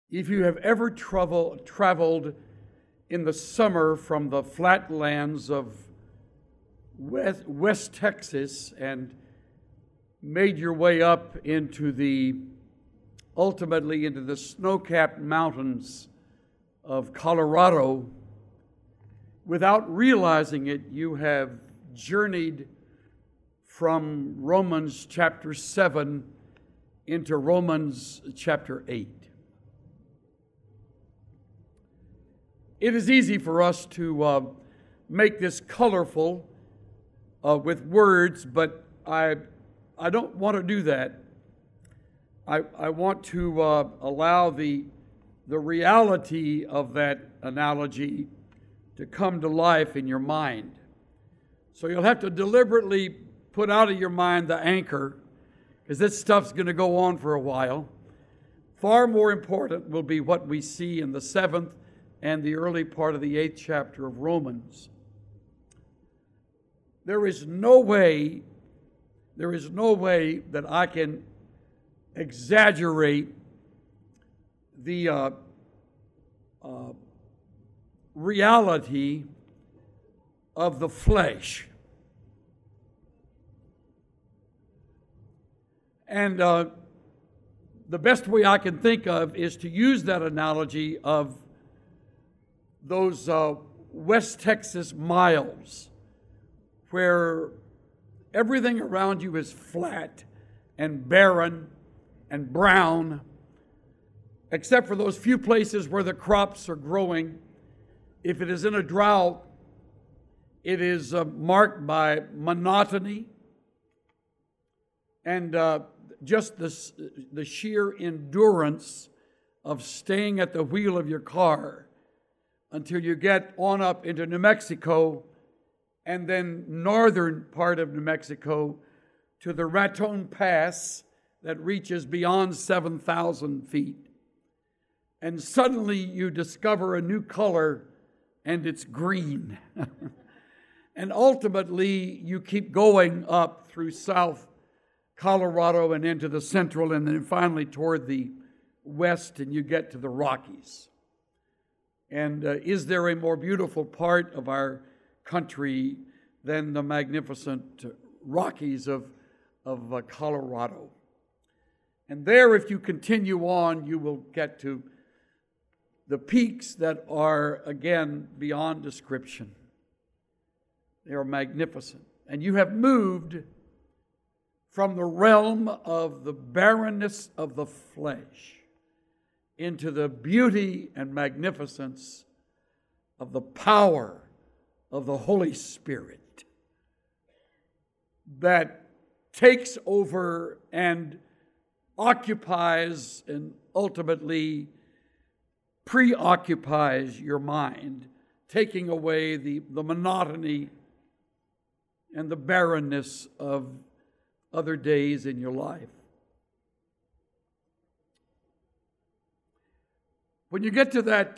If you have ever traveled in the summer from the flatlands of West Texas and made your way up ultimately into the snow-capped mountains of Colorado, without realizing it, you have journeyed from Romans chapter 7 into Romans chapter 8. It is easy for us to make this colorful with words, but I don't want to do that. I want to allow the reality of that analogy to come to life in your mind. So you'll have to deliberately put out of your mind the anchor, because this stuff's going to go on for a while. Far more important will be what we see in the 7th and the early part of the 8th chapter of Romans. There is no way that I can exaggerate the reality of the flesh. And the best way I can think of is to use that analogy of those West Texas miles where everything around you is flat and barren and brown, except for those few places where the crops are growing. If it is in a drought, it is marked by monotony and just the sheer endurance of staying at the wheel of your car until you get on up into New Mexico and then northern part of New Mexico to the Raton Pass that reaches beyond 7,000 feet. And suddenly you discover a new color, and it's green. And ultimately you keep going up through South Colorado and into the central, and then finally toward the west, and you get to the Rockies. And is there a more beautiful part of our country than the magnificent Rockies of Colorado? And there, if you continue on, you will get to the peaks that are, again, beyond description. They are magnificent. And you have moved from the realm of the barrenness of the flesh into the beauty and magnificence of the power of the Holy Spirit that takes over and occupies and ultimately preoccupies your mind, taking away the monotony and the barrenness of other days in your life. When you get to that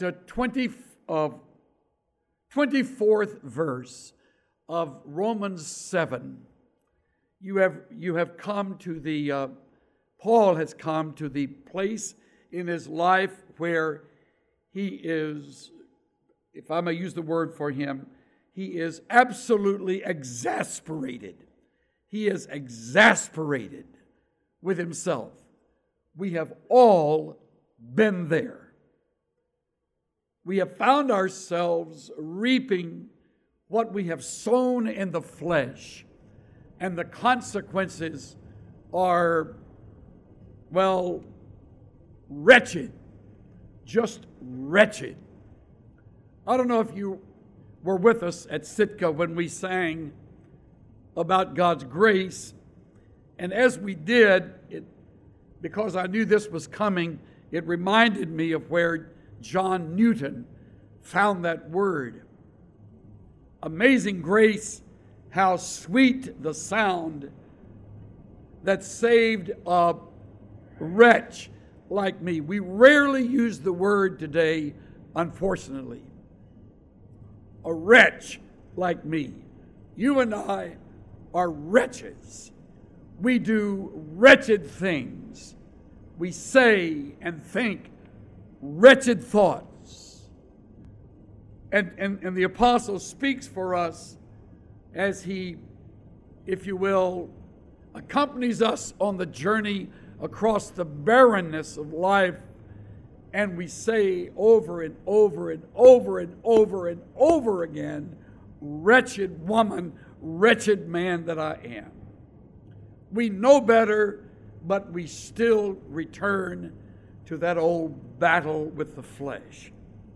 24th verse of Romans 7, you have come to the Paul has come to the place in his life where he is, if I may use the word for him, he is absolutely exasperated. He is exasperated with himself. We have all been there. We have found ourselves reaping what we have sown in the flesh, and the consequences are, well, wretched, just wretched. I don't know if you were with us at Sitka when we sang about God's grace, and as we did, because I knew this was coming, it reminded me of where John Newton found that word. Amazing grace, how sweet the sound that saved a wretch like me. We rarely use the word today, unfortunately. A wretch like me. You and I are wretches. We do wretched things. We say and think wretched thoughts. And the apostle speaks for us as he, if you will, accompanies us on the journey across the barrenness of life. And we say over and over and over and over and over again, wretched woman, wretched man that I am. We know better, but we still return to that old battle with the flesh.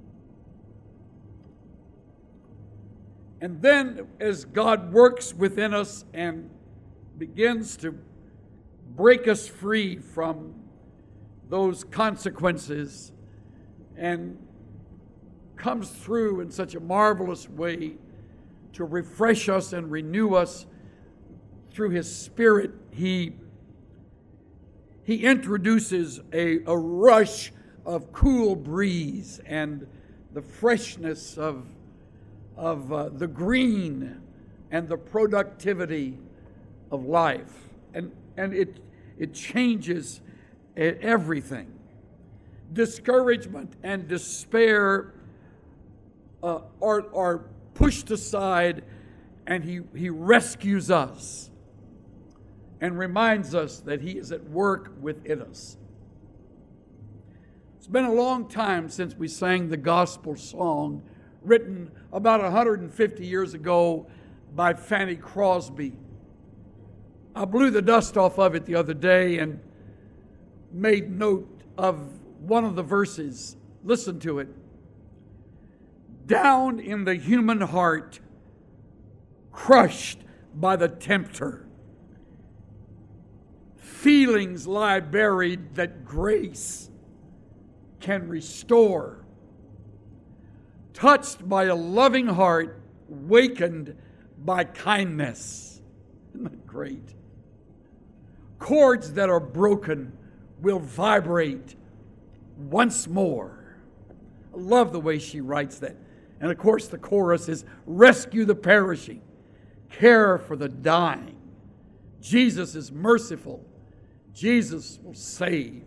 And then as God works within us and begins to break us free from those consequences and comes through in such a marvelous way to refresh us and renew us through His Spirit, He introduces a rush of cool breeze and the freshness of the green and the productivity of life. And it changes everything. Discouragement and despair are pushed aside, and He rescues us and reminds us that He is at work within us. It's been a long time since we sang the gospel song written about 150 years ago by Fanny Crosby. I blew the dust off of it the other day and made note of one of the verses. Listen to it. Down in the human heart, crushed by the tempter, feelings lie buried that grace can restore. Touched by a loving heart, wakened by kindness. Isn't that great? Chords that are broken will vibrate once more. I love the way she writes that. And of course the chorus is, rescue the perishing, care for the dying. Jesus is merciful. Jesus will save.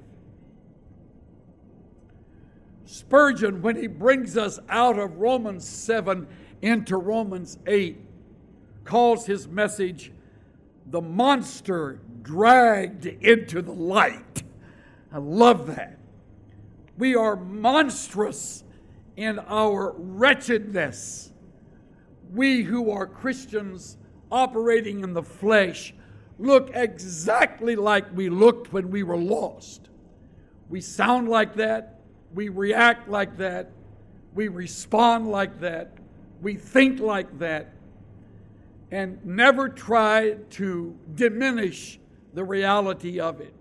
Spurgeon, when he brings us out of Romans 7 into Romans 8, calls his message, the monster dragged into the light. I love that. We are monstrous in our wretchedness. We who are Christians operating in the flesh look exactly like we looked when we were lost. We sound like that. We react like that. We respond like that. We think like that. And never try to diminish the reality of it.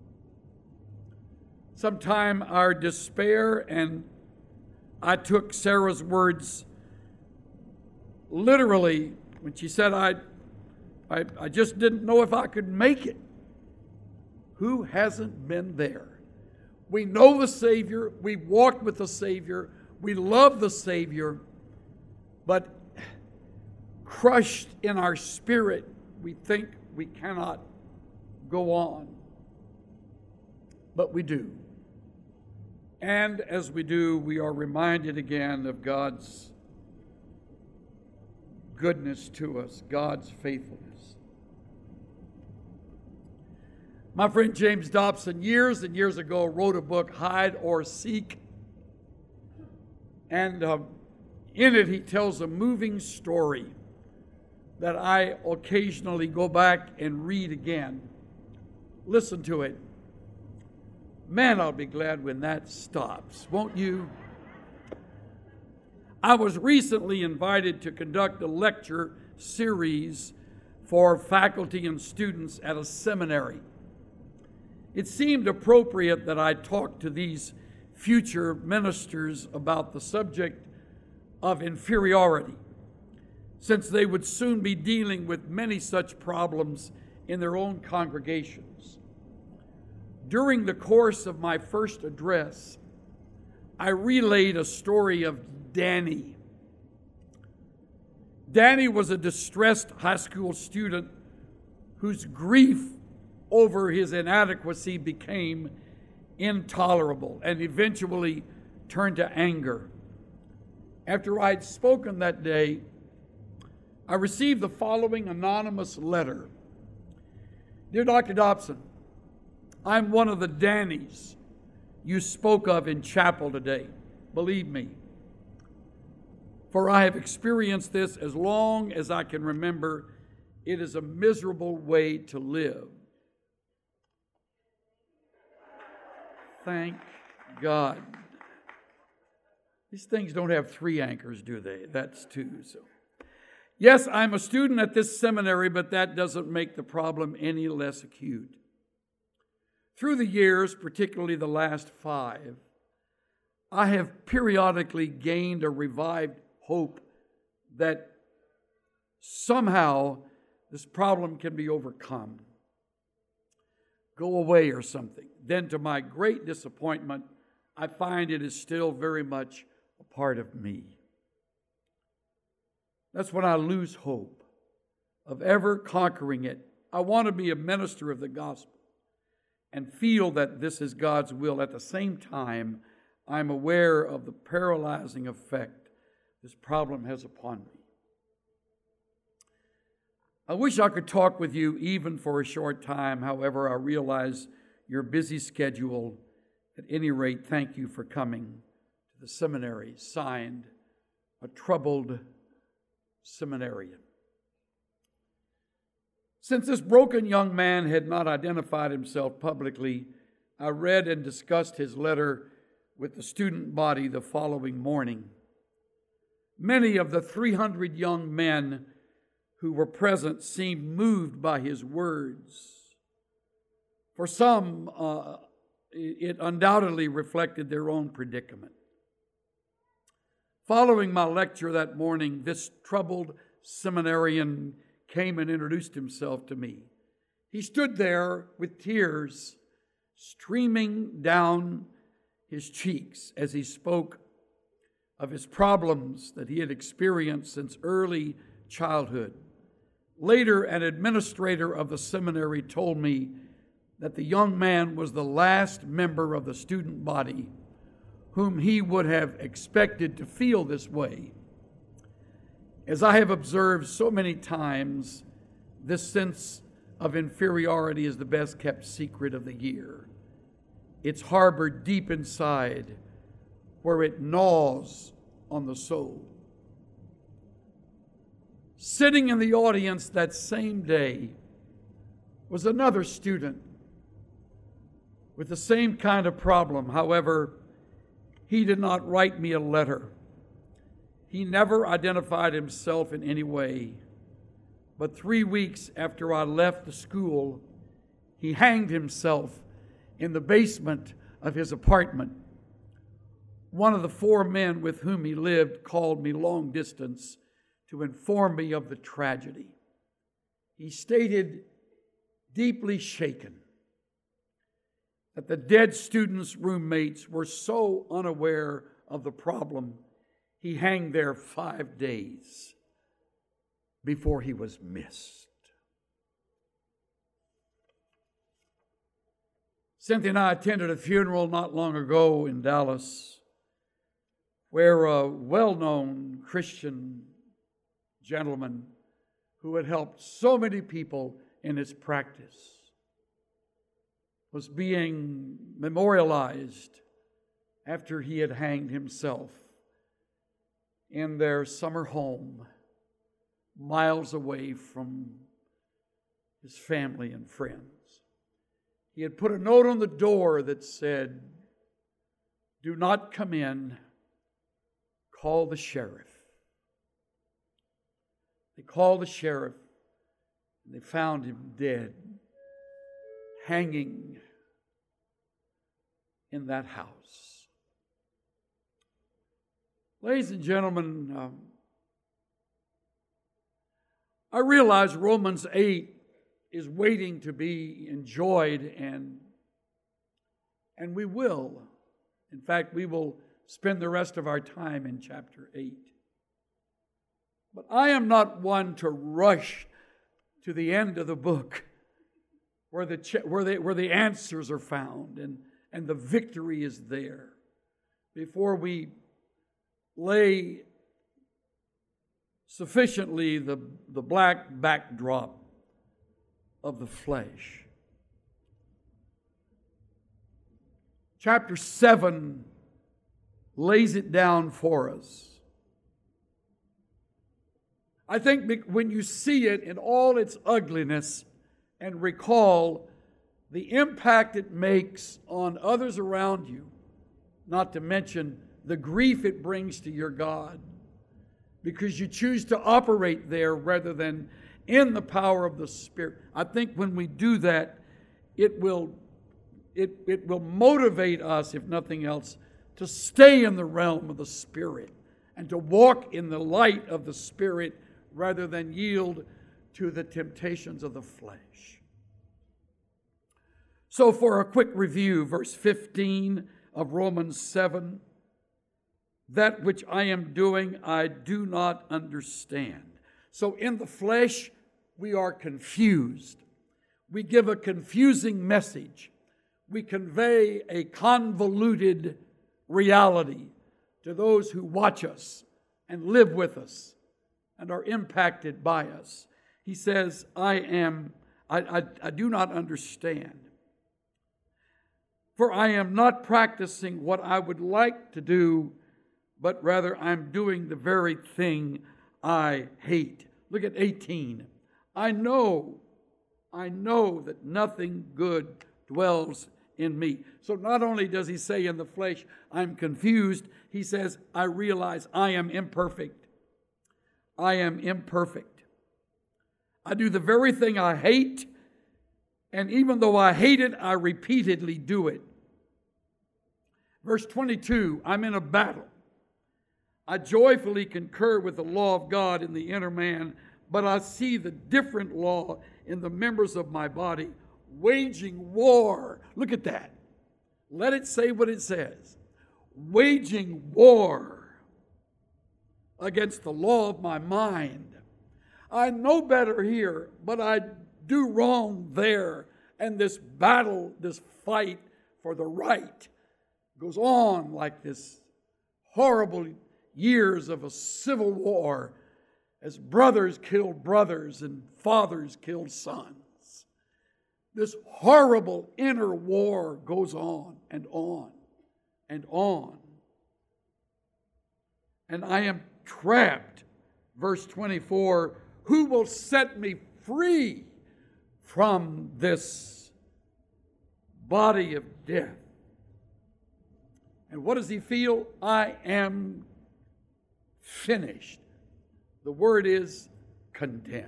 Sometime our despair, and I took Sarah's words literally when she said, I just didn't know if I could make it. Who hasn't been there? We know the Savior. We walked with the Savior. We love the Savior. But crushed in our spirit, we think we cannot go on. But we do. And as we do, we are reminded again of God's goodness to us, God's faithfulness. My friend James Dobson, years and years ago, wrote a book, Hide or Seek. And in it, he tells a moving story that I occasionally go back and read again. Listen to it. Man, I'll be glad when that stops, won't you? I was recently invited to conduct a lecture series for faculty and students at a seminary. It seemed appropriate that I talk to these future ministers about the subject of inferiority, since they would soon be dealing with many such problems in their own congregations. During the course of my first address, I relayed a story of Danny. Danny was a distressed high school student whose grief over his inadequacy became intolerable and eventually turned to anger. After I'd spoken that day, I received the following anonymous letter. Dear Dr. Dobson, I'm one of the Dannies you spoke of in chapel today. Believe me, for I have experienced this as long as I can remember. It is a miserable way to live. Thank God. These things don't have three anchors, do they? That's two. So, yes, I'm a student at this seminary, but that doesn't make the problem any less acute. Through the years, particularly the last 5, I have periodically gained a revived hope that somehow this problem can be overcome, go away or something. Then, to my great disappointment, I find it is still very much a part of me. That's when I lose hope of ever conquering it. I want to be a minister of the gospel and feel that this is God's will. At the same time, I'm aware of the paralyzing effect this problem has upon me. I wish I could talk with you even for a short time. However, I realize your busy schedule. At any rate, thank you for coming to the seminary. Signed, a troubled seminarian. Since this broken young man had not identified himself publicly, I read and discussed his letter with the student body the following morning. Many of the 300 young men who were present seemed moved by his words. For some, it undoubtedly reflected their own predicament. Following my lecture that morning, this troubled seminarian came and introduced himself to me. He stood there with tears streaming down his cheeks as he spoke of his problems that he had experienced since early childhood. Later, an administrator of the seminary told me that the young man was the last member of the student body whom he would have expected to feel this way. As I have observed so many times, this sense of inferiority is the best kept secret of the year. It's harbored deep inside, where it gnaws on the soul. Sitting in the audience that same day was another student with the same kind of problem. However, he did not write me a letter. He never identified himself in any way. But 3 weeks after I left the school, he hanged himself in the basement of his apartment. One of the 4 men with whom he lived called me long distance to inform me of the tragedy. He stated, deeply shaken, that the dead student's roommates were so unaware of the problem, he hung there 5 days before he was missed. Cynthia and I attended a funeral not long ago in Dallas, where a well-known Christian gentleman who had helped so many people in his practice was being memorialized after he had hanged himself in their summer home, miles away from his family and friends. He had put a note on the door that said, "Do not come in, call the sheriff." They called the sheriff, and they found him dead, hanging in that house. Ladies and gentlemen, I realize Romans 8 is waiting to be enjoyed, and we will. In fact, we will spend the rest of our time in chapter 8. But I am not one to rush to the end of the book where the answers are found and the victory is there. Before we lay sufficiently the black backdrop of the flesh. Chapter 7 lays it down for us. I think when you see it in all its ugliness and recall the impact it makes on others around you, not to mention the grief it brings to your God, because you choose to operate there rather than in the power of the Spirit. I think when we do that, it will motivate us, if nothing else, to stay in the realm of the Spirit and to walk in the light of the Spirit rather than yield to the temptations of the flesh. So for a quick review, verse 15 of Romans 7, that which I am doing, I do not understand. So in the flesh, we are confused. We give a confusing message. We convey a convoluted reality to those who watch us and live with us and are impacted by us. He says, I do not understand. For I am not practicing what I would like to do, but rather I'm doing the very thing I hate. Look at 18. I know that nothing good dwells in me. So not only does he say in the flesh, I'm confused, he says, I realize I am imperfect. I am imperfect. I do the very thing I hate, and even though I hate it, I repeatedly do it. Verse 22, I'm in a battle. I joyfully concur with the law of God in the inner man, but I see the different law in the members of my body, waging war. Look at that. Let it say what it says. Waging war against the law of my mind. I know better here, but I do wrong there. And this battle, this fight for the right goes on like this horrible years of a civil war as brothers killed brothers and fathers killed sons. This horrible inner war goes on and on and on. And I am trapped. Verse 24, who will set me free from this body of death? And what does he feel? I am finished. The word is condemned.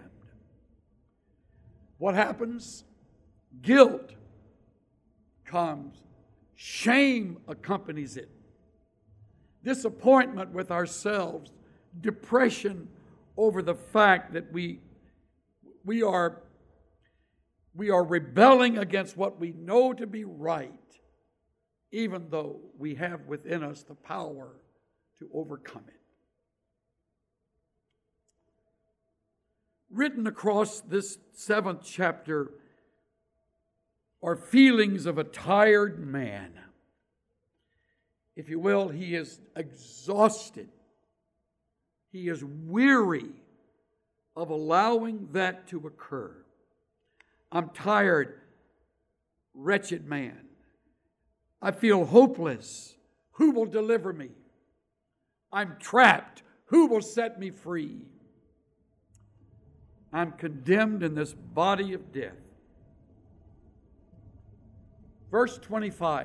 What happens? Guilt comes. Shame accompanies it. Disappointment with ourselves. Depression over the fact that we are rebelling against what we know to be right, even though we have within us the power to overcome it. Written across this 7th chapter are feelings of a tired man. If you will, he is exhausted. He is weary of allowing that to occur. I'm tired, wretched man. I feel hopeless. Who will deliver me? I'm trapped. Who will set me free? I'm condemned in this body of death. Verse 25.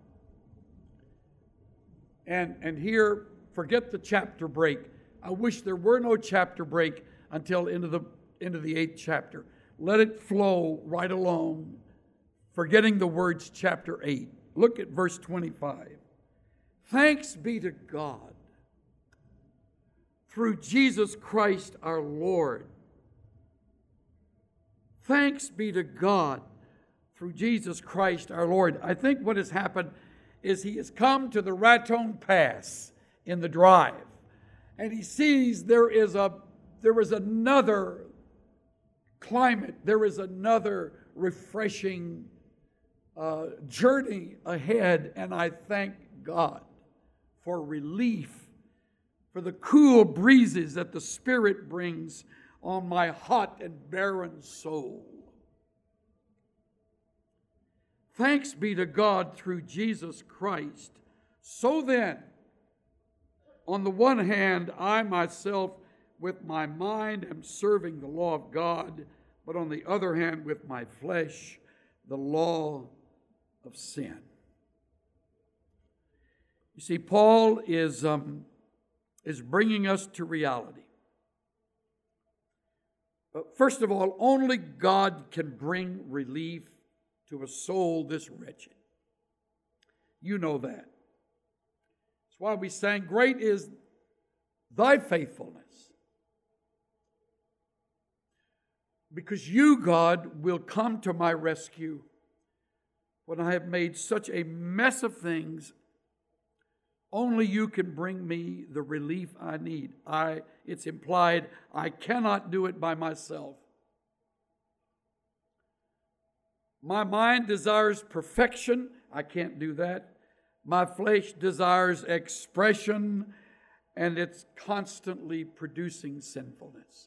And here, forget the chapter break. I wish there were no chapter break until into the 8th chapter. Let it flow right along, forgetting the words chapter 8. Look at verse 25. Thanks be to God through Jesus Christ our Lord. Thanks be to God through Jesus Christ our Lord. I think what has happened is he has come to the Raton Pass in the drive, and he sees there is another climate, there is another refreshing journey ahead, and I thank God for relief, for the cool breezes that the Spirit brings on my hot and barren soul. Thanks be to God through Jesus Christ. So then, on the one hand, I myself with my mind am serving the law of God, but on the other hand, with my flesh, the law of sin. You see, Paul is bringing us to reality. First of all, only God can bring relief to a soul this wretched. You know that. That's why we sang, "Great is thy faithfulness." Because you, God, will come to my rescue when I have made such a mess of things. Only you can bring me the relief I need. It's implied, I cannot do it by myself. My mind desires perfection. I can't do that. My flesh desires expression, and it's constantly producing sinfulness.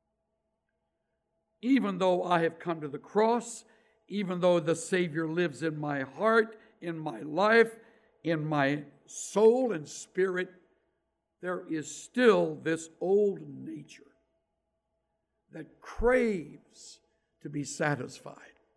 Even though I have come to the cross, even though the Savior lives in my heart, in my life, in my soul and spirit, there is still this old nature that craves to be satisfied.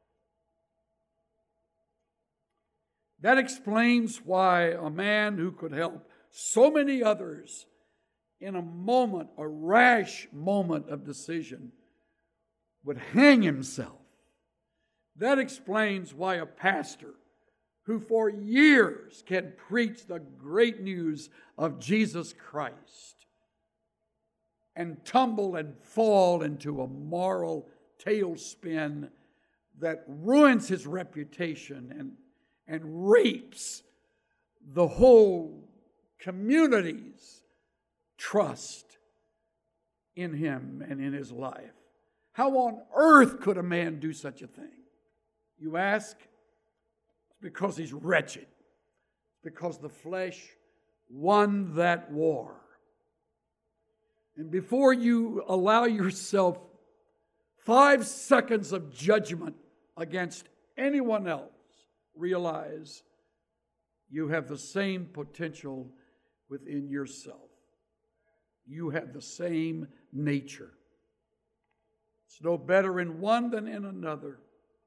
That explains why a man who could help so many others in a moment, a rash moment of decision, would hang himself. That explains why a pastor who for years can preach the great news of Jesus Christ and tumble and fall into a moral tailspin that ruins his reputation and rapes the whole community's trust in him and in his life. How on earth could a man do such a thing? You ask? It's because he's wretched. It's because the flesh won that war. And before you allow yourself 5 seconds of judgment against anyone else, realize you have the same potential within yourself. You have the same nature. It's no better in one than in another.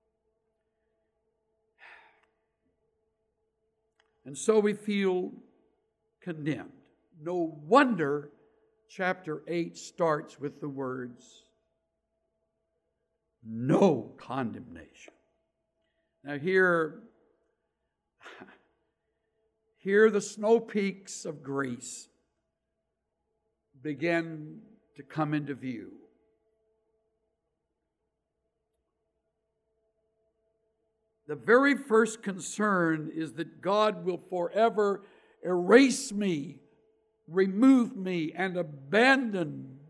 And so we feel condemned. No wonder chapter 8 starts with the words, "No condemnation." Now here the snow peaks of grace begin to come into view. The very first concern is that God will forever erase me, remove me, and abandon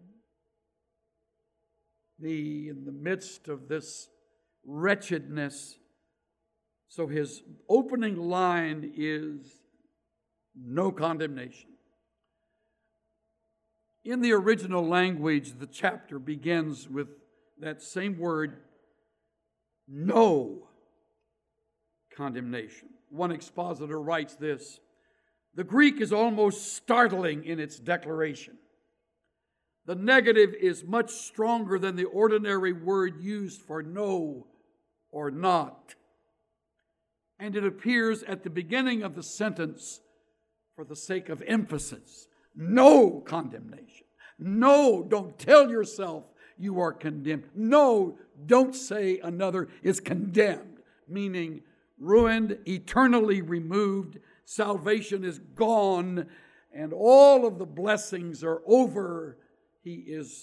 me in the midst of this wretchedness. So his opening line is no condemnation. In the original language, the chapter begins with that same word, no condemnation. One expositor writes this: the Greek is almost startling in its declaration. The negative is much stronger than the ordinary word used for no or not. And it appears at the beginning of the sentence for the sake of emphasis. No condemnation. No, don't tell yourself you are condemned. No, don't say another is condemned, meaning ruined, eternally removed, salvation is gone, and all of the blessings are over. He is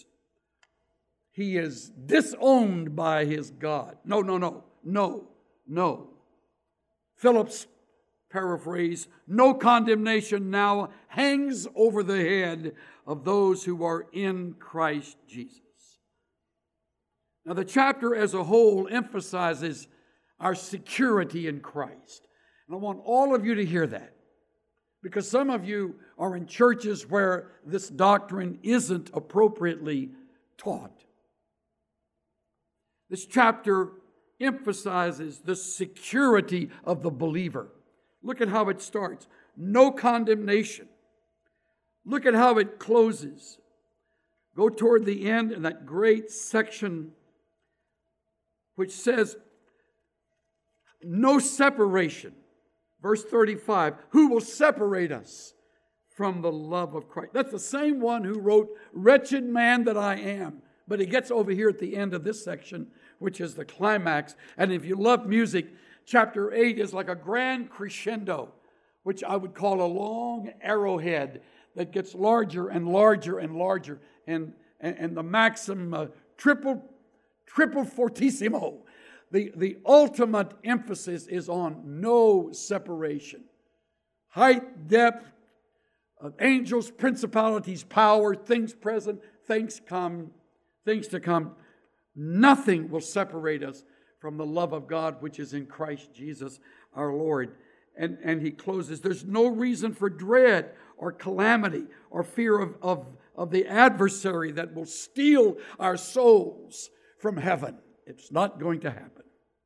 disowned by his God. No. Philip's paraphrase, no condemnation now hangs over the head of those who are in Christ Jesus. Now the chapter as a whole emphasizes our security in Christ. And I want all of you to hear that, because some of you are in churches where this doctrine isn't appropriately taught. This chapter emphasizes the security of the believer. Look at how it starts. No condemnation. Look at how it closes. Go toward the end in that great section which says, no separation. Verse 35, who will separate us from the love of Christ? That's the same one who wrote, wretched man that I am. But he gets over here at the end of this section, which is the climax. And if you love music, chapter 8 is like a grand crescendo, which I would call a long arrowhead that gets larger and larger and larger. And the maxim triple fortissimo. The ultimate emphasis is on no separation. Height, depth, angels, principalities, power, things present, things to come. Nothing will separate us from the love of God which is in Christ Jesus our Lord. And he closes, there's no reason for dread or calamity or fear of the adversary that will steal our souls from heaven. It's not going to happen.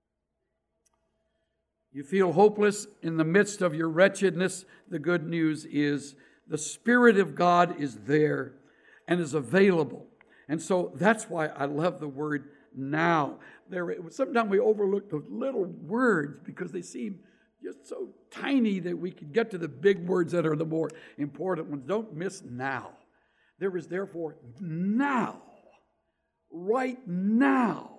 You feel hopeless in the midst of your wretchedness. The good news is the Spirit of God is there and is available. And so that's why I love the word now. Sometimes we overlook those little words because they seem just so tiny that we can get to the big words that are the more important ones. Don't miss now. There is therefore now, right now.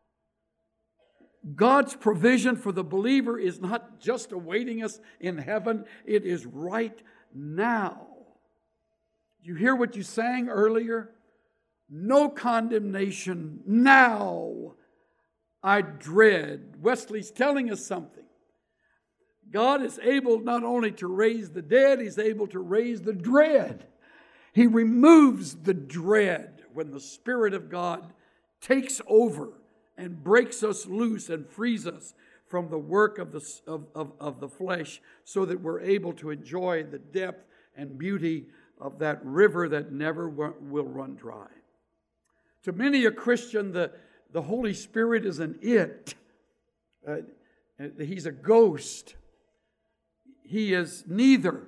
God's provision for the believer is not just awaiting us in heaven, it is right now. You hear what you sang earlier? No condemnation now I dread. Wesley's telling us something. God is able not only to raise the dead, He's able to raise the dread. He removes the dread when the Spirit of God takes over and breaks us loose and frees us from the work of the flesh, so that we're able to enjoy the depth and beauty of that river that never will run dry. To many a Christian, the Holy Spirit is an it. He's a ghost. He is neither.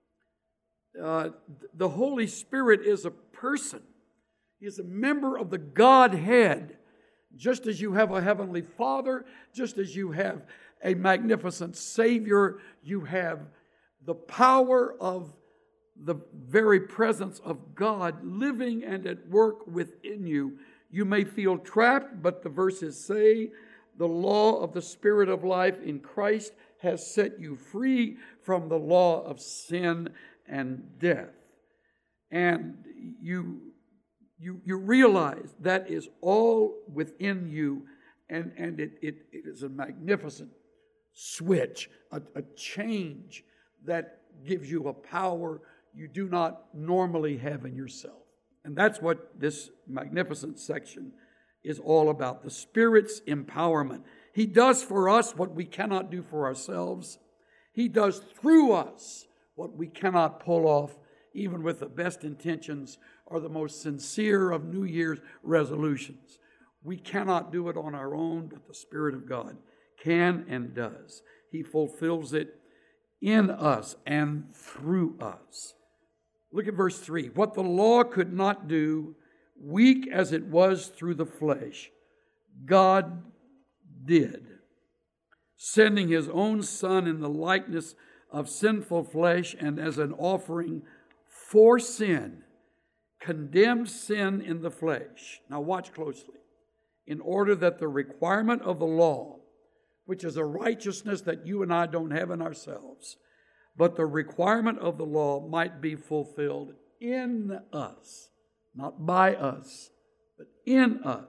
The Holy Spirit is a person. He is a member of the Godhead. Just as you have a heavenly Father, just as you have a magnificent Savior, you have the power of the very presence of God living and at work within you. You may feel trapped, but the verses say the law of the Spirit of life in Christ has set you free from the law of sin and death. And you realize that is all within you, and it is a magnificent switch, a change that gives you a power you do not normally have in yourself. And that's what this magnificent section is all about, the Spirit's empowerment. He does for us what we cannot do for ourselves. He does through us what we cannot pull off, even with the best intentions or the most sincere of New Year's resolutions. We cannot do it on our own, but the Spirit of God can and does. He fulfills it in us and through us. Look at verse 3. What the law could not do, weak as it was through the flesh, God did, sending His own Son in the likeness of sinful flesh, and as an offering for sin, condemned sin in the flesh. Now watch closely. In order that the requirement of the law, which is a righteousness that you and I don't have in ourselves, but the requirement of the law might be fulfilled in us, not by us, but in us.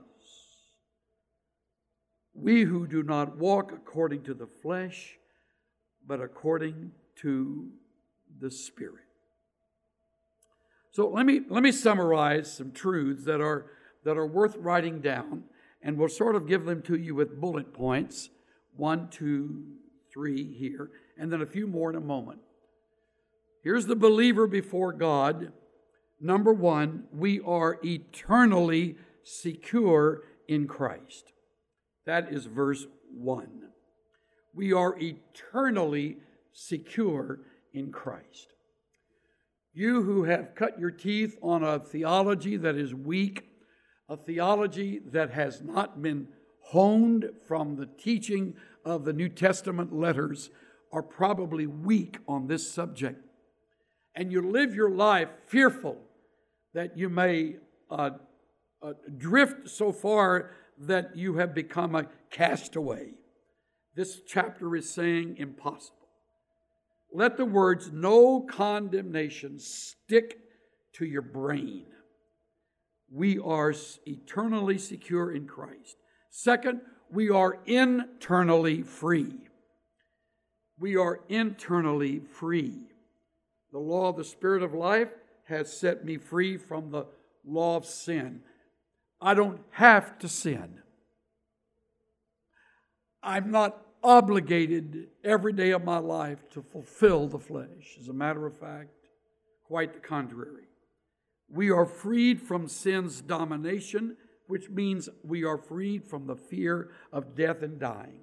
We who do not walk according to the flesh, but according to the Spirit. So let me summarize some truths that are worth writing down, and we'll sort of give them to you with bullet points 1, 2, 3 here, and then a few more in a moment. Here's the believer before God. Number 1, we are eternally secure in Christ. That is verse 1. We are eternally secure in Christ. You who have cut your teeth on a theology that is weak, a theology that has not been honed from the teaching of the New Testament letters, are probably weak on this subject. And you live your life fearful that you may drift so far that you have become a castaway. This chapter is saying impossible. Let the words "no condemnation" stick to your brain. We are eternally secure in Christ. Second, we are internally free. We are internally free. The law of the Spirit of life has set me free from the law of sin. I don't have to sin. I'm not obligated every day of my life to fulfill the flesh. As a matter of fact, quite the contrary. We are freed from sin's domination, which means we are freed from the fear of death and dying.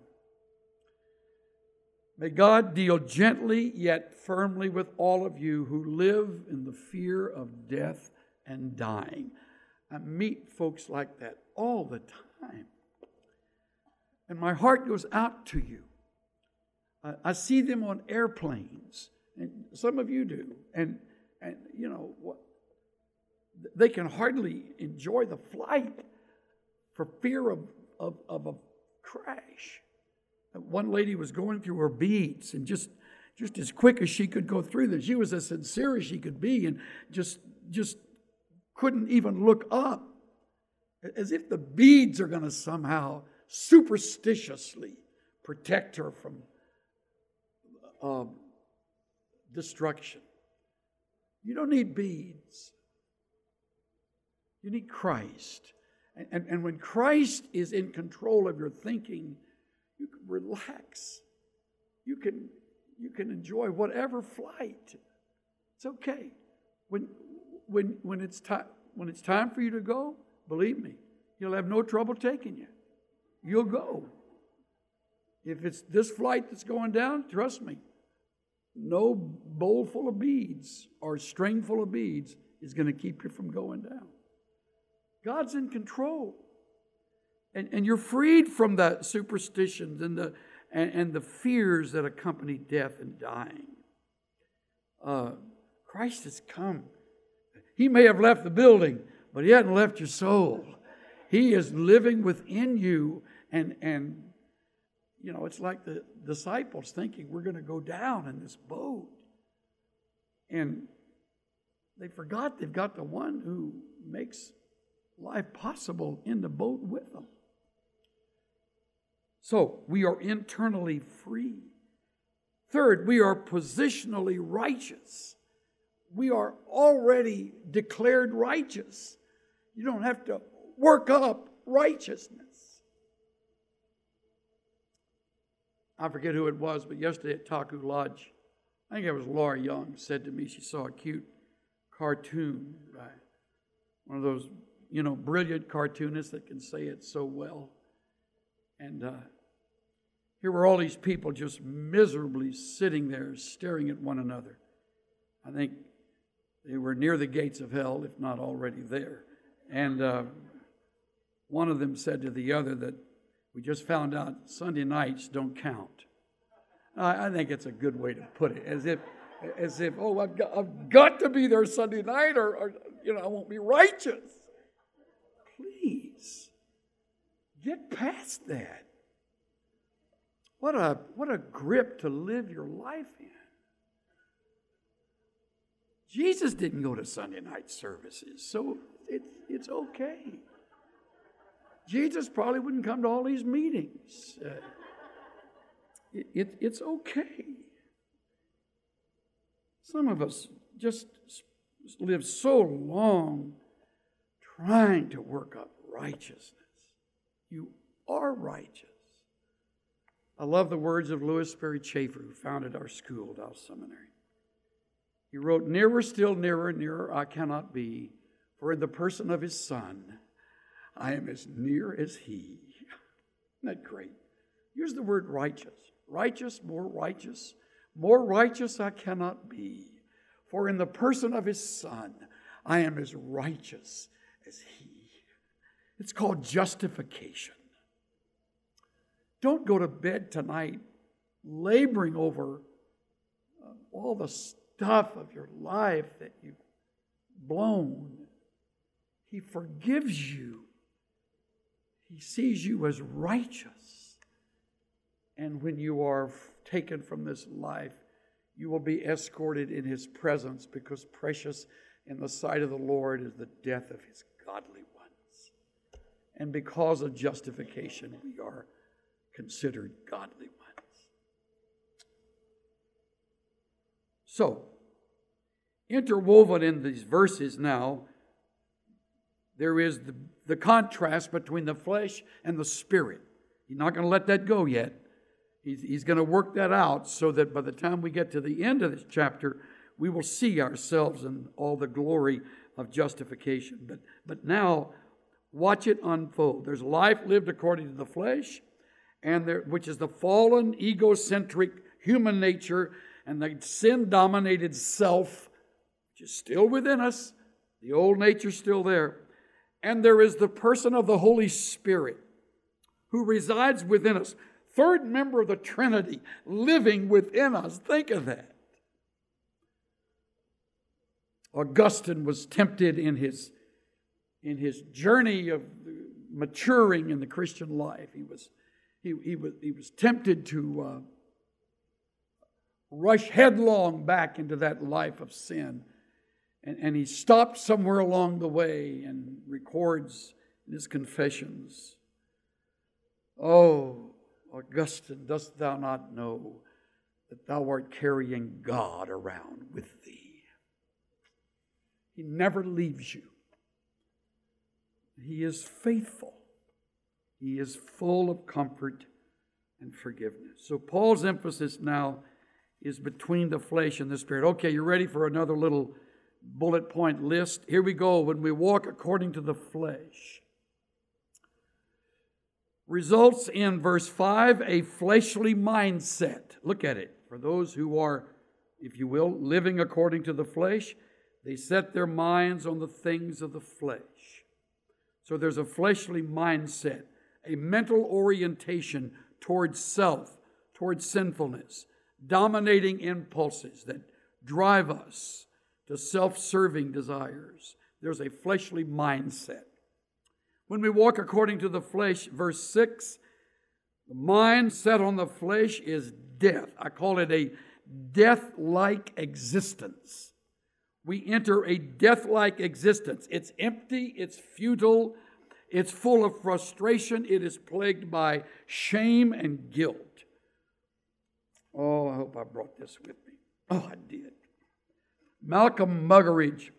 May God deal gently yet firmly with all of you who live in the fear of death and dying. I meet folks like that all the time. And my heart goes out to you. I see them on airplanes, and some of you do. And you know what? They can hardly enjoy the flight for fear of a crash. One lady was going through her beads, and just as quick as she could go through them, she was as sincere as she could be, and just couldn't even look up, as if the beads are going to somehow superstitiously protect her from destruction. You don't need beads. You need Christ. And when Christ is in control of your thinking, you can relax. You can enjoy whatever flight. It's okay. When it's time for you to go, believe me, you'll have no trouble taking you. You'll go. If it's this flight that's going down, trust me, no bowl full of beads or string full of beads is going to keep you from going down. God's in control. And you're freed from the superstitions and the fears that accompany death and dying. Christ has come. He may have left the building, but He hasn't left your soul. He is living within you. And you know, it's like the disciples thinking we're going to go down in this boat. And they forgot they've got the one who makes life possible in the boat with them. So, we are internally free. Third, we are positionally righteous. We are already declared righteous. You don't have to work up righteousness. I forget who it was, but yesterday at Taku Lodge, I think it was Laura Young, said to me she saw a cute cartoon by one of those, brilliant cartoonists that can say it so well. And here were all these people just miserably sitting there staring at one another. I think they were near the gates of hell, if not already there. And one of them said to the other that we just found out Sunday nights don't count. I think it's a good way to put it, as if I've got to be there Sunday night, or I won't be righteous. Please get past that. What a grip to live your life in. Jesus didn't go to Sunday night services, so it's okay. Jesus probably wouldn't come to all these meetings. It's okay. Some of us just live so long trying to work up righteousness. You are righteous. I love the words of Louis Sperry Chafer, who founded our school, Dow Seminary. He wrote, "Nearer, still nearer, nearer I cannot be, for in the person of his Son, I am as near as he." Isn't that great? Use the word righteous. Righteous, more righteous. More righteous I cannot be, for in the person of his Son, I am as righteous as he. It's called justification. Don't go to bed tonight laboring over all the stuff of your life that you've blown. He forgives you. He sees you as righteous. And when you are taken from this life, you will be escorted in his presence, because precious in the sight of the Lord is the death of his godly ones. And because of justification, we are considered godly ones. So, interwoven in these verses now, there is the contrast between the flesh and the spirit. He's not going to let that go yet. He's going to work that out so that by the time we get to the end of this chapter, we will see ourselves in all the glory of justification. But now, watch it unfold. There's life lived according to the flesh, which is the fallen, egocentric human nature, and the sin-dominated self, which is still within us. The old nature's still there. And there is the person of the Holy Spirit, who resides within us. Third member of the Trinity living within us. Think of that. Augustine was tempted in his journey of maturing in the Christian life. He was tempted to rush headlong back into that life of sin. And he stopped somewhere along the way and records in his Confessions, "Oh, Augustine, dost thou not know that thou art carrying God around with thee? He never leaves you. He is faithful. He is full of comfort and forgiveness." So Paul's emphasis now is between the flesh and the spirit. Okay, you ready for another little bullet point list? Here we go. When we walk according to the flesh, results in verse 5, a fleshly mindset. Look at it. For those who are, if you will, living according to the flesh, they set their minds on the things of the flesh. So there's a fleshly mindset, a mental orientation towards self, towards sinfulness, dominating impulses that drive us to self-serving desires. There's a fleshly mindset. When we walk according to the flesh, verse 6, the mind set on the flesh is death. I call it a death-like existence. We enter a death-like existence. It's empty, it's futile, it's full of frustration, it is plagued by shame and guilt. Oh, I hope I brought this with me. Oh, I did. Malcolm Muggeridge,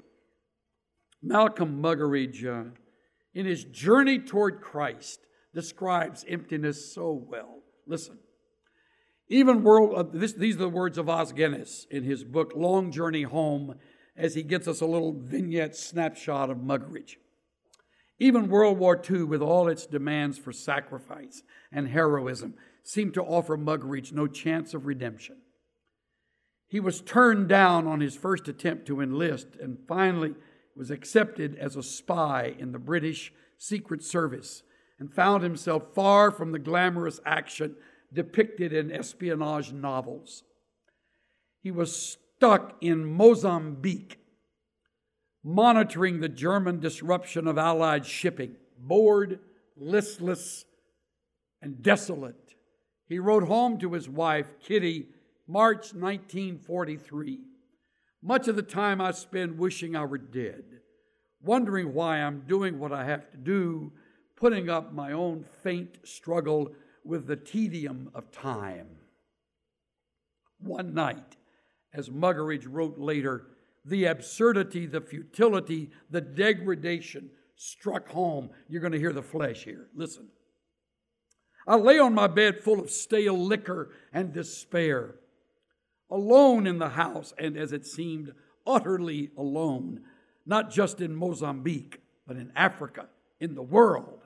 in his Journey Toward Christ, describes emptiness so well. Listen. These are the words of Os Guinness in his book, Long Journey Home, as he gets us a little vignette snapshot of Muggeridge. Even World War II, with all its demands for sacrifice and heroism, seemed to offer Muggeridge no chance of redemption. He was turned down on his first attempt to enlist and finally was accepted as a spy in the British Secret Service and found himself far from the glamorous action depicted in espionage novels. He was stuck in Mozambique, monitoring the German disruption of Allied shipping, bored, listless, and desolate. He wrote home to his wife, Kitty, March 1943. "Much of the time I spend wishing I were dead, wondering why I'm doing what I have to do, putting up my own faint struggle with the tedium of time." One night, as Muggeridge wrote later, the absurdity, the futility, the degradation struck home. You're going to hear the flesh here. Listen. I lay on my bed full of stale liquor and despair, alone in the house, and as it seemed, utterly alone, not just in Mozambique, but in Africa, in the world,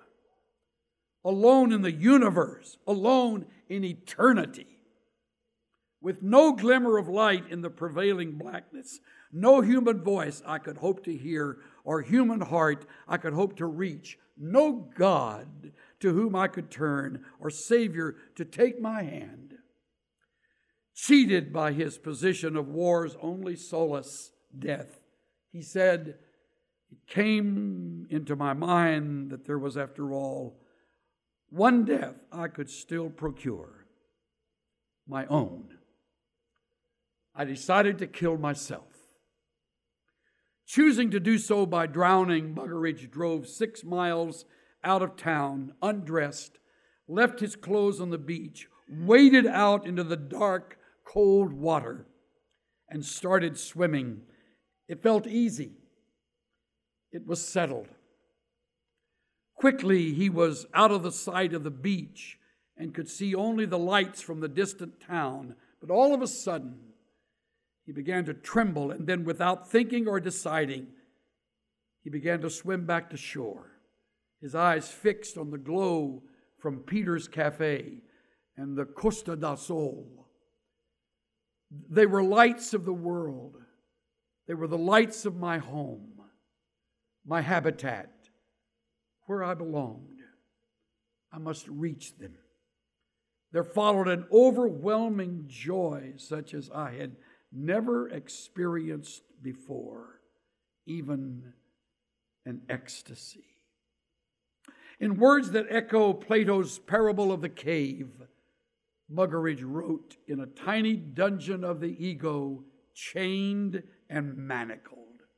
alone in the universe, alone in eternity, with no glimmer of light in the prevailing blackness, no human voice I could hope to hear, or human heart I could hope to reach, no God to whom I could turn, or Savior to take my hand. Cheated by his position of war's only solace, death, he said, it came into my mind that there was, after all, one death I could still procure, my own. I decided to kill myself. Choosing to do so by drowning, Muggeridge drove 6 miles out of town, undressed, left his clothes on the beach, waded out into the dark, cold water, and started swimming. It felt easy. It was settled. Quickly, he was out of the sight of the beach and could see only the lights from the distant town. But all of a sudden, he began to tremble, and then, without thinking or deciding, he began to swim back to shore, his eyes fixed on the glow from Peter's Cafe and the Costa da Sol. They were lights of the world. They were the lights of my home, my habitat, where I belonged. I must reach them. There followed an overwhelming joy such as I had never experienced before, even an ecstasy. In words that echo Plato's parable of the cave, Muggeridge wrote, in a tiny dungeon of the ego, chained and manacled,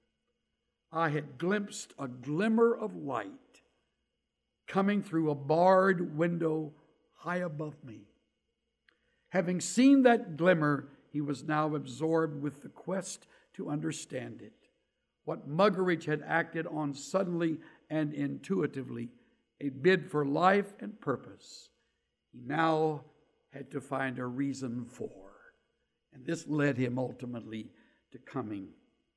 I had glimpsed a glimmer of light coming through a barred window high above me. Having seen that glimmer, he was now absorbed with the quest to understand it. What Muggeridge had acted on suddenly and intuitively, a bid for life and purpose, he now had to find a reason for. And this led him ultimately to coming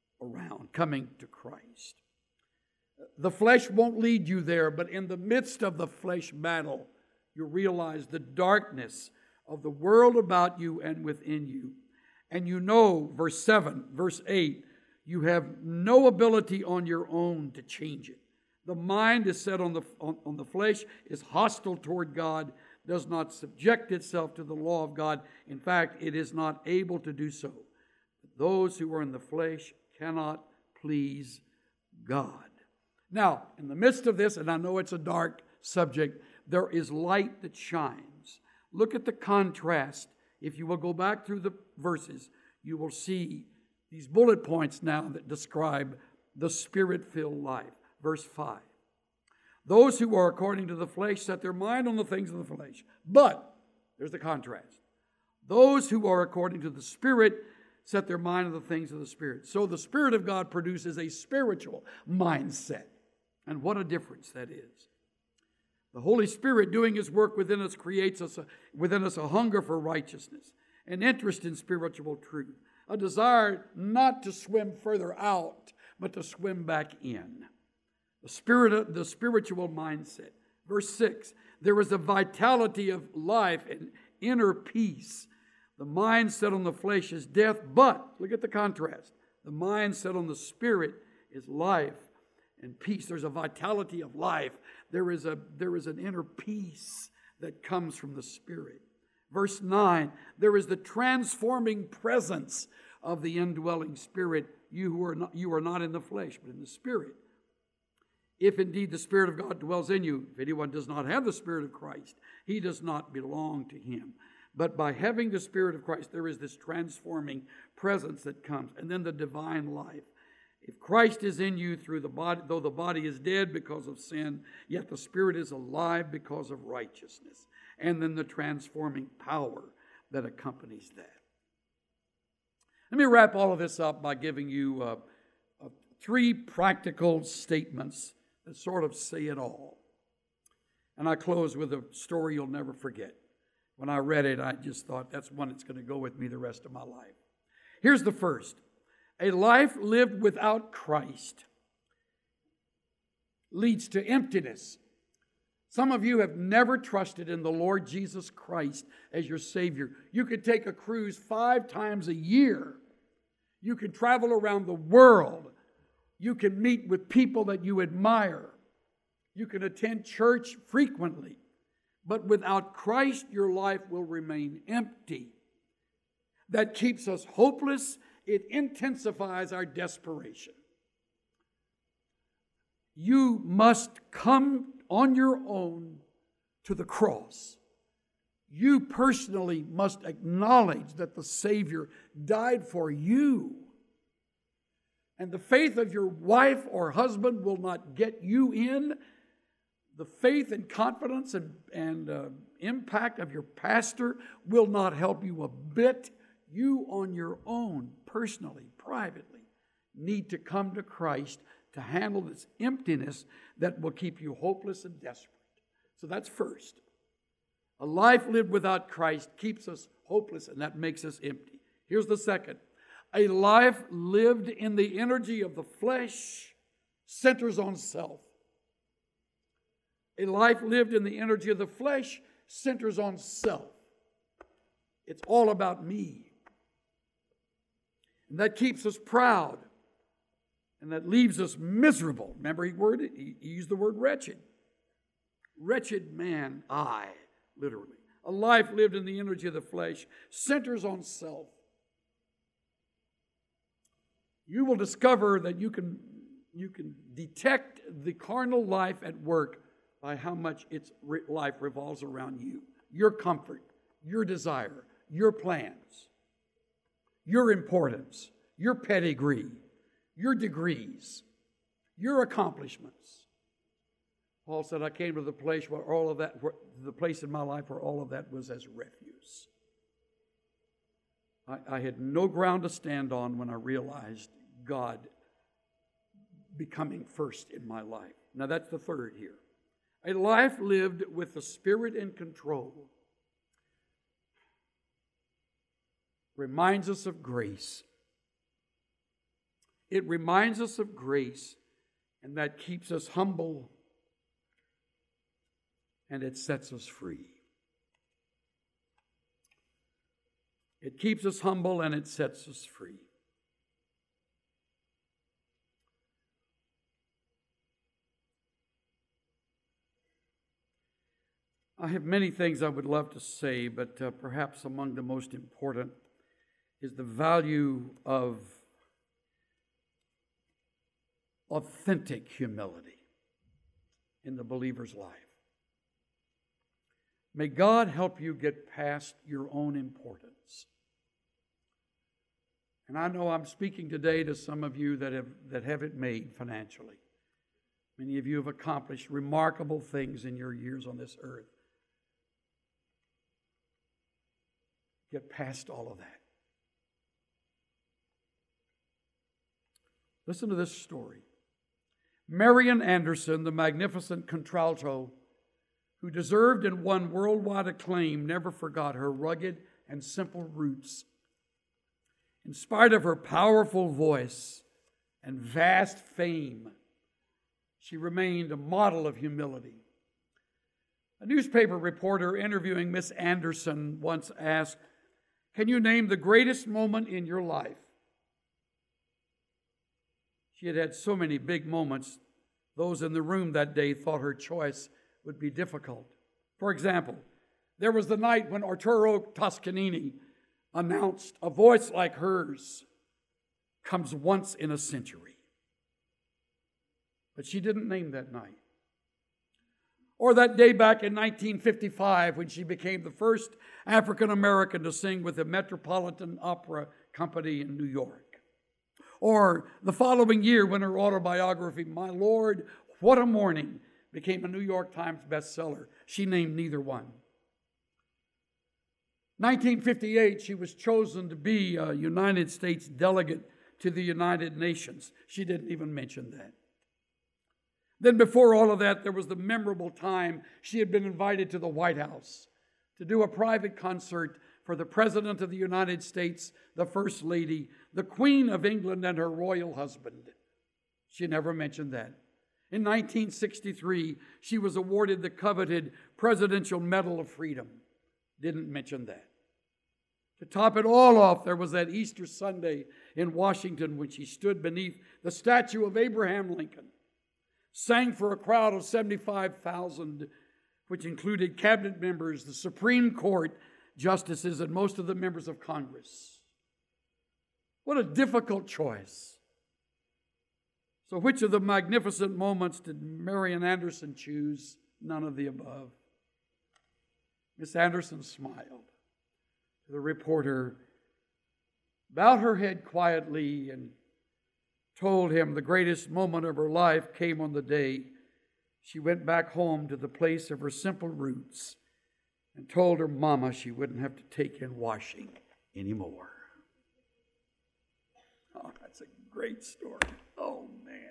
to Christ. The flesh won't lead you there, but in the midst of the flesh battle, you realize the darkness of the world about you and within you. And you know, verse 7, verse 8, you have no ability on your own to change it. The mind is set on the flesh, is hostile toward God, does not subject itself to the law of God. In fact, it is not able to do so. Those who are in the flesh cannot please God. Now, in the midst of this, and I know it's a dark subject, there is light that shines. Look at the contrast. If you will go back through the verses, you will see these bullet points now that describe the Spirit-filled life. Verse 5. Those who are according to the flesh set their mind on the things of the flesh. But, there's the contrast. Those who are according to the Spirit set their mind on the things of the Spirit. So the Spirit of God produces a spiritual mindset. And what a difference that is. The Holy Spirit doing His work within us creates within us a hunger for righteousness, an interest in spiritual truth, a desire not to swim further out, but to swim back in. The spiritual mindset. Verse 6, there is a vitality of life and inner peace. The mind set on the flesh is death, but, look at the contrast, the mind set on the Spirit is life and peace. There's a vitality of life. There is an inner peace that comes from the Spirit. Verse 9, there is the transforming presence of the indwelling Spirit. You are not in the flesh, but in the Spirit. If indeed the Spirit of God dwells in you, if anyone does not have the Spirit of Christ, he does not belong to Him. But by having the Spirit of Christ, there is this transforming presence that comes. And then the divine life. If Christ is in you through the body, though the body is dead because of sin, yet the Spirit is alive because of righteousness. And then the transforming power that accompanies that. Let me wrap all of this up by giving you 3 practical statements that sort of say it all. And I close with a story you'll never forget. When I read it, I just thought that's one that's going to go with me the rest of my life. Here's the first. A life lived without Christ leads to emptiness. Some of you have never trusted in the Lord Jesus Christ as your Savior. You could take a cruise 5 times a year. You can travel around the world. You can meet with people that you admire. You can attend church frequently. But without Christ, your life will remain empty. That keeps us hopeless. It intensifies our desperation. You must come on your own to the cross. You personally must acknowledge that the Savior died for you. And the faith of your wife or husband will not get you in. The faith and confidence and impact of your pastor will not help you a bit. You on your own, personally, privately, need to come to Christ to handle this emptiness that will keep you hopeless and desperate. So that's first. A life lived without Christ keeps us hopeless, and that makes us empty. Here's the second. A life lived in the energy of the flesh centers on self. A life lived in the energy of the flesh centers on self. It's all about me. And that keeps us proud. And that leaves us miserable. Remember, he used the word wretched. Wretched man, I, literally. A life lived in the energy of the flesh centers on self. You will discover that you can detect the carnal life at work by how much its life revolves around you. Your comfort, your desire, your plans, your importance, your pedigree, your degrees, your accomplishments. Paul said, I came to the place where all of that, the place in my life where all of that was as refuse. I had no ground to stand on when I realized God becoming first in my life. Now that's the third here. A life lived with the Spirit in control reminds us of grace. It reminds us of grace, and that keeps us humble, and it sets us free. It keeps us humble, and it sets us free. I have many things I would love to say, but perhaps among the most important is the value of authentic humility in the believer's life. May God help you get past your own importance. And I know I'm speaking today to some of you that have it made financially. Many of you have accomplished remarkable things in your years on this earth. Get past all of that. Listen to this story. Marian Anderson, the magnificent contralto who deserved and won worldwide acclaim, never forgot her rugged and simple roots. In spite of her powerful voice and vast fame, she remained a model of humility. A newspaper reporter interviewing Miss Anderson once asked, "Can you name the greatest moment in your life?" She had had so many big moments, those in the room that day thought her choice would be difficult. For example, there was the night when Arturo Toscanini announced, "A voice like hers comes once in a century." But she didn't name that night. Or that day back in 1955 when she became the first African American to sing with the Metropolitan Opera Company in New York. Or the following year when her autobiography, My Lord, What a Morning, became a New York Times bestseller. She named neither one. 1958, she was chosen to be a United States delegate to the United Nations. She didn't even mention that. Then before all of that, there was the memorable time she had been invited to the White House to do a private concert for the President of the United States, the First Lady, the Queen of England, and her royal husband. She never mentioned that. In 1963, she was awarded the coveted Presidential Medal of Freedom. Didn't mention that. To top it all off, there was that Easter Sunday in Washington when she stood beneath the statue of Abraham Lincoln, sang for a crowd of 75,000, which included cabinet members, the Supreme Court justices, and most of the members of Congress. What a difficult choice. So which of the magnificent moments did Marian Anderson choose? None of the above. Miss Anderson smiled. The reporter bowed her head quietly and told him the greatest moment of her life came on the day she went back home to the place of her simple roots and told her mama she wouldn't have to take in washing anymore. Oh, that's a great story. Oh, man.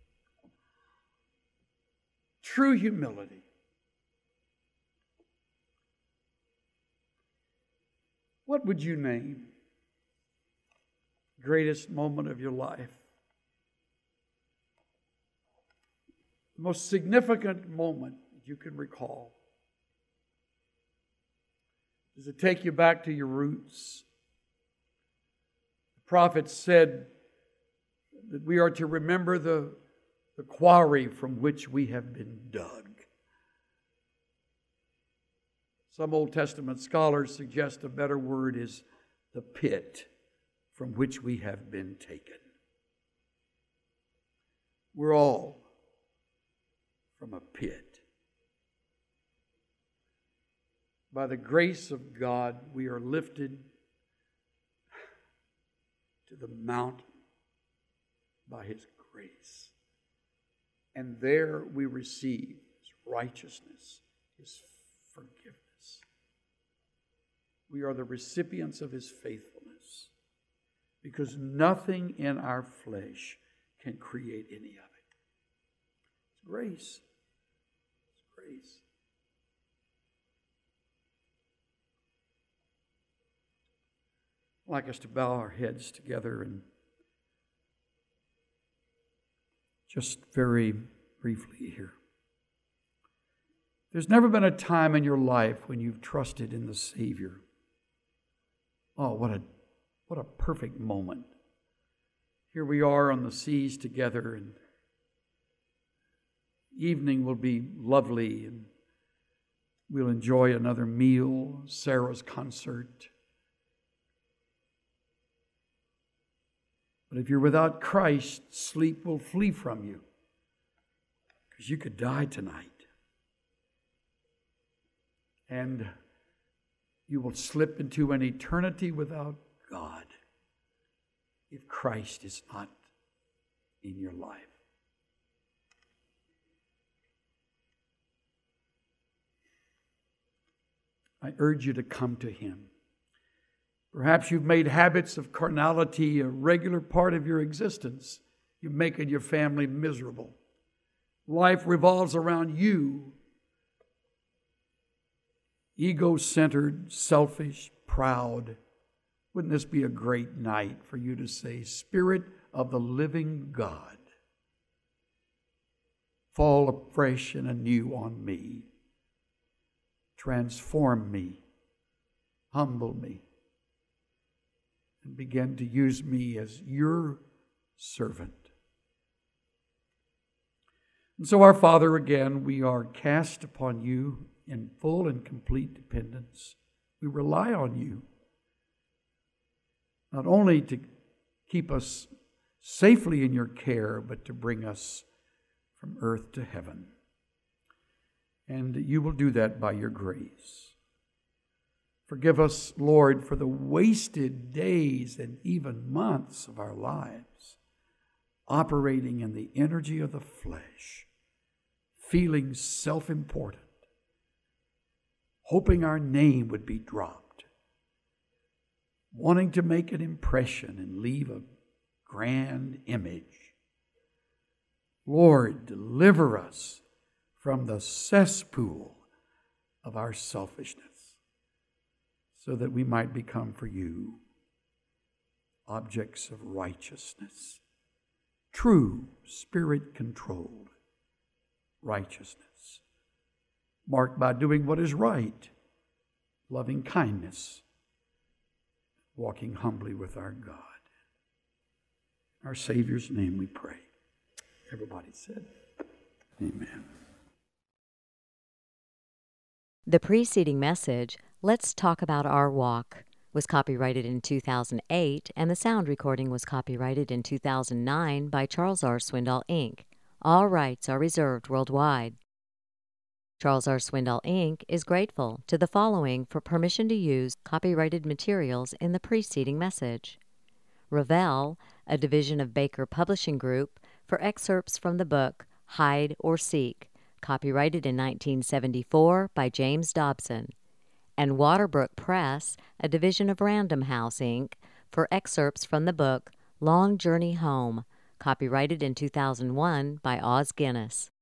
True humility. What would you name the greatest moment of your life? The most significant moment that you can recall. Does it take you back to your roots? The prophet said that we are to remember the quarry from which we have been dug. Some Old Testament scholars suggest a better word is the pit from which we have been taken. We're all from a pit. By the grace of God, we are lifted to the mountain by His grace. And there we receive His righteousness, His forgiveness. We are the recipients of His faithfulness because nothing in our flesh can create any of it. It's grace. It's grace. I'd like us to bow our heads together and just very briefly here. There's never been a time in your life when you've trusted in the Savior. Oh, what a perfect moment. Here we are on the seas together, and evening will be lovely, and we'll enjoy another meal, Sarah's concert. But if you're without Christ, sleep will flee from you, because you could die tonight. And you will slip into an eternity without God if Christ is not in your life. I urge you to come to Him. Perhaps you've made habits of carnality a regular part of your existence. You're making your family miserable. Life revolves around you. Ego-centered, selfish, proud. Wouldn't this be a great night for you to say, Spirit of the living God, fall afresh and anew on me. Transform me. Humble me. And begin to use me as your servant. And so, our Father, again, we are cast upon you in full and complete dependence. We rely on you, not only to keep us safely in your care, but to bring us from earth to heaven. And you will do that by your grace. Forgive us, Lord, for the wasted days and even months of our lives, operating in the energy of the flesh, feeling self-important, hoping our name would be dropped, wanting to make an impression and leave a grand image. Lord, deliver us from the cesspool of our selfishness, so that we might become for you objects of righteousness, true Spirit-controlled righteousness, marked by doing what is right, loving kindness, walking humbly with our God. In our Savior's name we pray. Everybody said, amen. The preceding message, Let's Talk About Our Walk, was copyrighted in 2008, and the sound recording was copyrighted in 2009 by Charles R. Swindoll, Inc. All rights are reserved worldwide. Charles R. Swindoll, Inc. is grateful to the following for permission to use copyrighted materials in the preceding message. Revell, a division of Baker Publishing Group, for excerpts from the book Hide or Seek, copyrighted in 1974 by James Dobson. And Waterbrook Press, a division of Random House, Inc., for excerpts from the book Long Journey Home, copyrighted in 2001 by Oz Guinness.